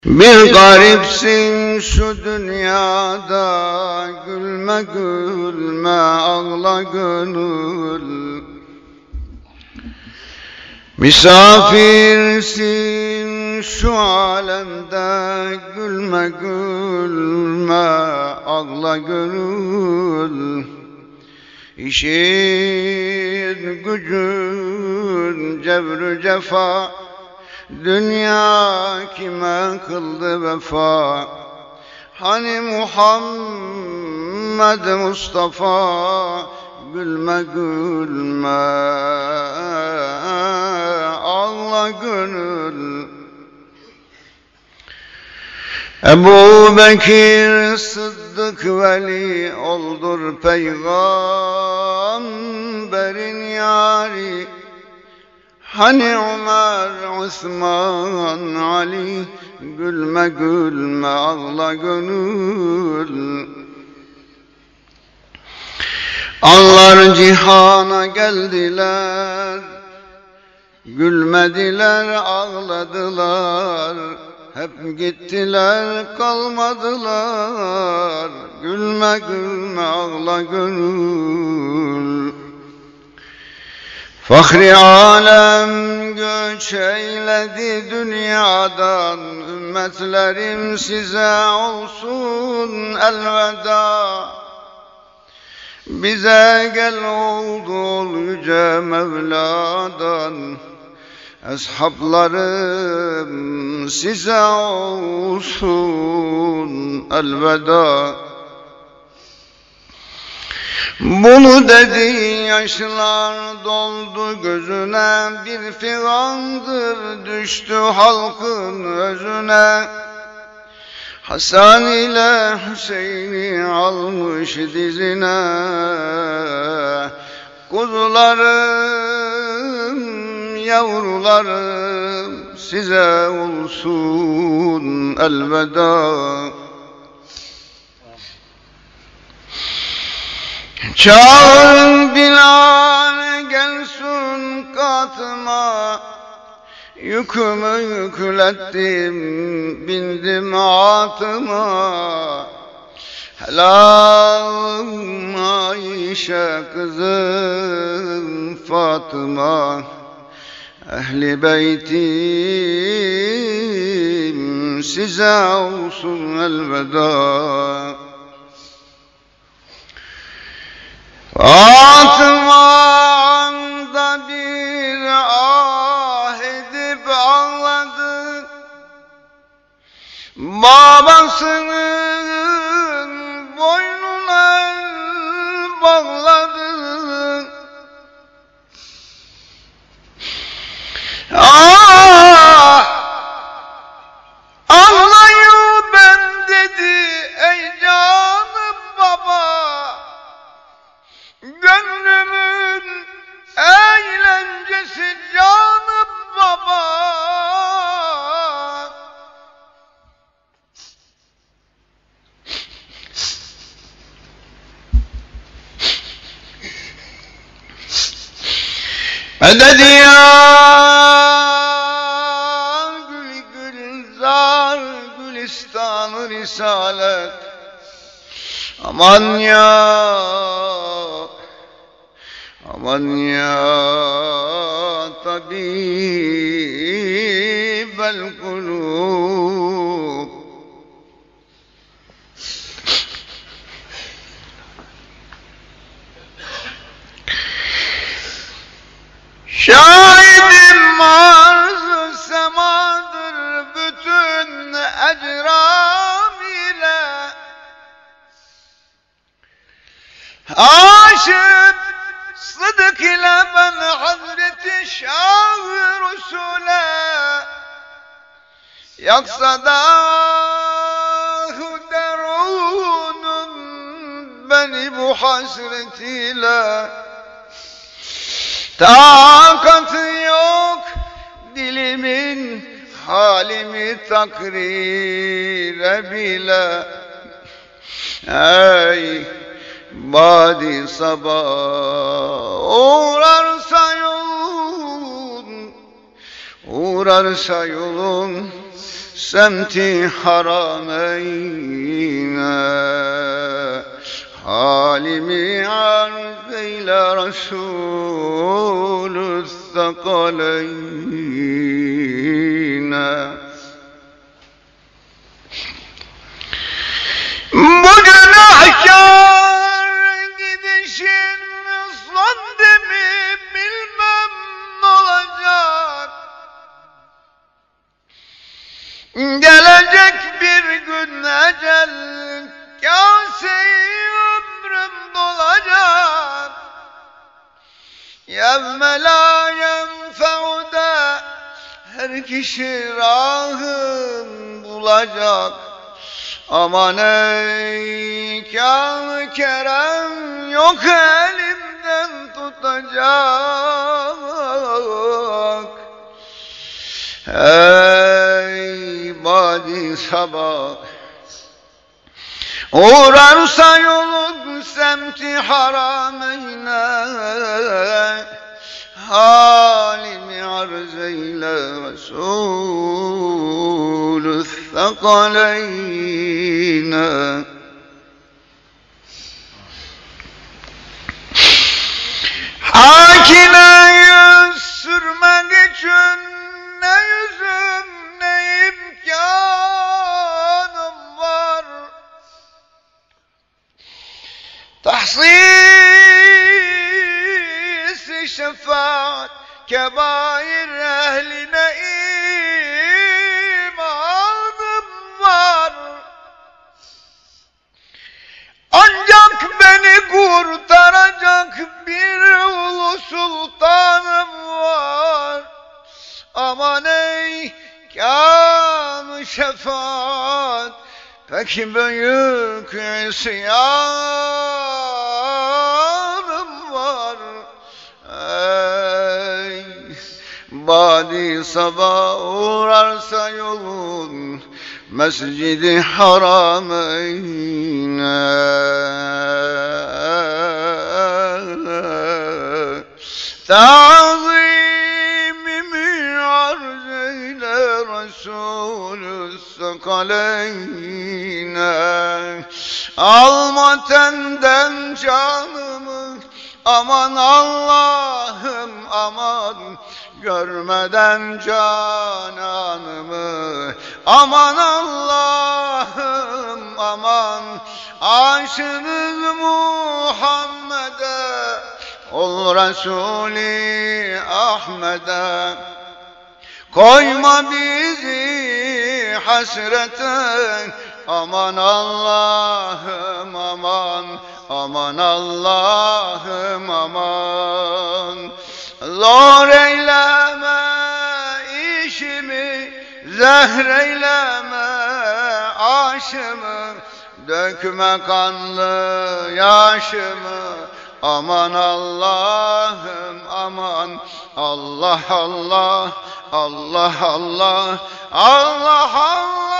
Bir garipsin şu dünyada, gülme gülme ağla gönül. Misafirsin şu alemde, gülme gülme ağla gönül. İşin gücün cevr cefa, dünya kime kıldı vefa? Hani Muhammed Mustafa, gülme gülme ağla gönül. Ebu Bekir Sıddık Veli oldur peygamberin yari. Hani Ömer, Osman, Ali, gülme gülme ağla gönül. Anlar cihana geldiler, gülmediler ağladılar. Hep gittiler kalmadılar, gülme gülme ağla gönül. Fahri alem göç eyledi dünyadan, ümmetlerim size olsun elveda. Bize gel oldu ol yüce Mevla'dan, eshaplarım size olsun elveda. Bunu dedi, yaşlar doldu gözüne, bir figandır düştü halkın özüne. Hasan ile Hüseyin'i almış dizine, kuzularım, yavrularım size olsun elveda. Çağır Bilal gelsin katıma, yükümü yüklettim bindim atıma. Helalım Ayşe kızım Fatıma, ehli beytim size olsun elveda. Fatıma'da bir ah edip ağladı, babasının boynuna bağladı. Ah! Ağlayı ben dedi ey canım baba, gönlümün eğlencesi canım baba. Medet ya gül gülzar gülistan-ı risalet, aman ya aman ya tabibel kulub. Şahidim arz-ı semadır bütün ecram ile, aşık Sıdık ile ben Hazreti Şah-ı Resul'e, yaksa da derunun beni bu hasretiyle. Takatı yok dilimin halimi takrire bile. Ey badi sabah uğrarsa yolun semti harameyne. Halimi arz eyle Resulü Sakaleyne. Bu günahkar gidişin son demi bilmem ne olacak. Gelecek bir gün ecel kâse-i ömrüm dolacak. Yevme lâ yenfe'ude her kişi rahın bulacak. Aman ey kâr-ı kerem yok elimden tutacak. Ey badi sabah uğrarsa yolun semti harameyne. Halimi arz eyle Resulü Sakaleyne. Hakine yüz sürmek için ne yüzüm ne imkanım var. Tahsis-i şefaat kebair ehline imanım var. Ancak beni kurtaracak bir ulu sultanım var. Aman ey kâm-ı şefaat pek büyük isyanım var. Ey badi sabah uğrarsa yolun mescid-i harameyne. Ta'zimimi arz eyle Resulü Sakaleyne. Alma tenden canımı aman Allah'ım aman. Görmeden cananımı aman Allah'ım aman. Aşığız Muhammed'e ol Resulü Ahmet'e. Koyma bizi hasrete aman Allah'ım aman. Aman Allah'ım aman. Zor eyleme işimi, zehreyleme aşımı, dökme kanlı yaşımı. Aman Allah'ım aman. Allah Allah, Allah Allah, Allah Allah.